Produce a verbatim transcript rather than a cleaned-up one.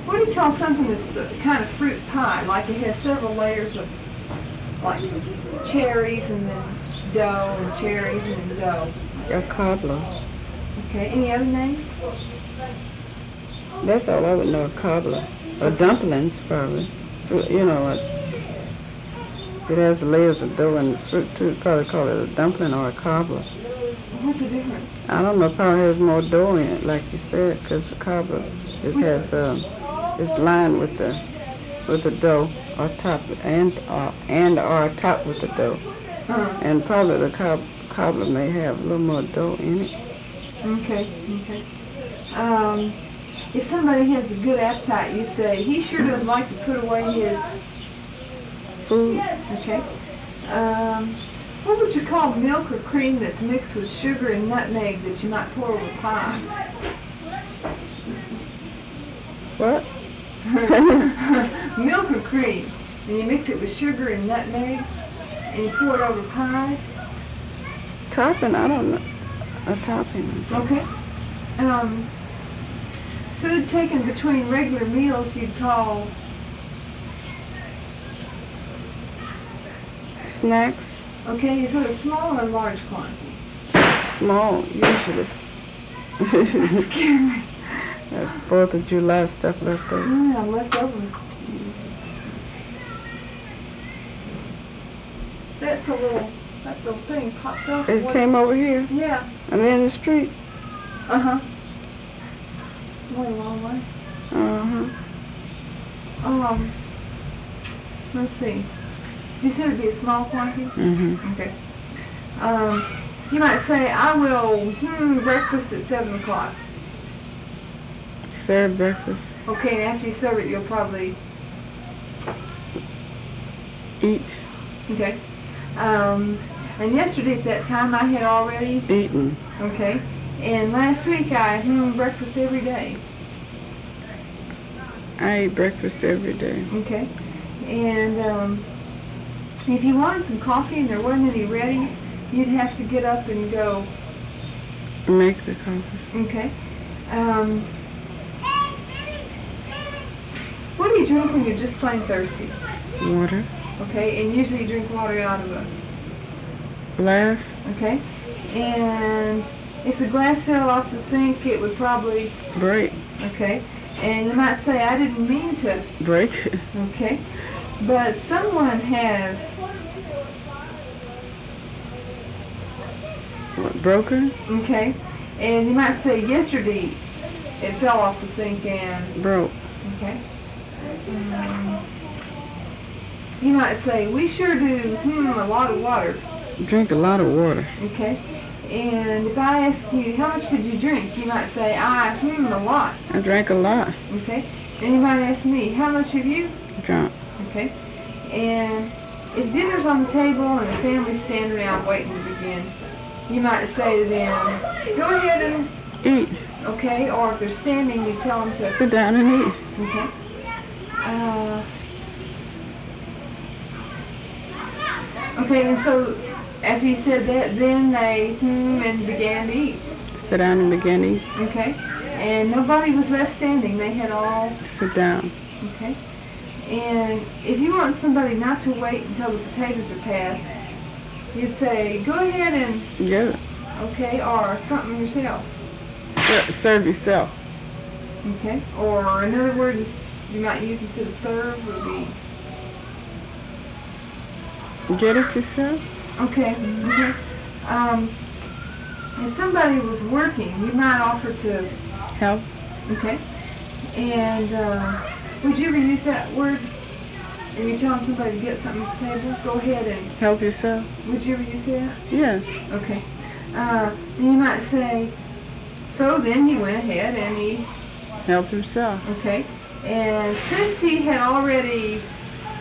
What do you call something that's a kind of fruit pie? Like it has several layers of, like, cherries and then dough and cherries and then dough. A cobbler. Okay, any other names? That's all I would know, a cobbler. Or dumplings, probably. You know, it, it has layers of dough and fruit too. Probably call it a dumpling or a cobbler. What's the difference? I don't know, probably has more dough in it, like you said, because the cobbler it has, um, it's lined with the with the dough or top and uh, and or top with the dough. Uh-huh. And probably the cob cobbler may have a little more dough in it. Okay, okay. Um, if somebody has a good appetite, you say, he sure does like to put away his food. Okay. Um, what would you call milk or cream that's mixed with sugar and nutmeg that you might pour over pie? What? Milk or cream, and you mix it with sugar and nutmeg, and you pour it over pie. Topping, I don't know. A topping. Okay. Um, food taken between regular meals you'd call snacks. Okay, is it a small or large quantity? Small, usually. That Fourth of July stuff left over. Yeah, left over. That's a little, that little thing popped up. It came over here? Yeah. And then the street? Uh-huh. Went a long way. Uh-huh. Um, let's see. You said it'd be a small quantity? Mm-hmm. Okay. Um, you might say, I will, hmm, breakfast at seven o'clock. Serve breakfast. Okay, and after you serve it, you'll probably eat. Okay. Um, and yesterday at that time, I had already eaten. Okay. And last week, I hmm, breakfast every day. I eat breakfast every day. Okay. And um, if you wanted some coffee and there wasn't any ready, you'd have to get up and go make the coffee. Okay. Um, what do you drink when you're just plain thirsty? Water. Okay, and usually you drink water out of a glass. Okay. And if the glass fell off the sink, it would probably break. Okay. And you might say, I didn't mean to break. Okay. But someone has what, broken? Okay. And you might say, yesterday it fell off the sink and broke. Okay. Um, you might say, we sure do hmm, a lot of water. Drink a lot of water. Okay. And if I ask you, how much did you drink? You might say, I, hmm, a lot. I drank a lot. Okay. And you might ask me, how much have you drunk? Okay. And if dinner's on the table and the family's standing around waiting to begin, you might say to them, go ahead and eat. Okay. Or if they're standing, you tell them to sit down and eat. Okay. Uh, okay, and so after you said that, then they hmm, and began to eat. Sit down and began to eat. Okay. And nobody was left standing. They had all sit down. Okay. And if you want somebody not to wait until the potatoes are passed, you say, go ahead and get it. Okay, or something yourself. S serve yourself. Okay. Or another word is you might use instead of serve would be get it yourself. Okay. Okay. Um, if somebody was working, you might offer to help. Okay. And uh, would you ever use that word when you're telling somebody to get something at the table? Go ahead and help yourself. Would you ever use that? Yes. Okay. Uh, then you might say, so then he went ahead and he helped himself. Okay. And since he had already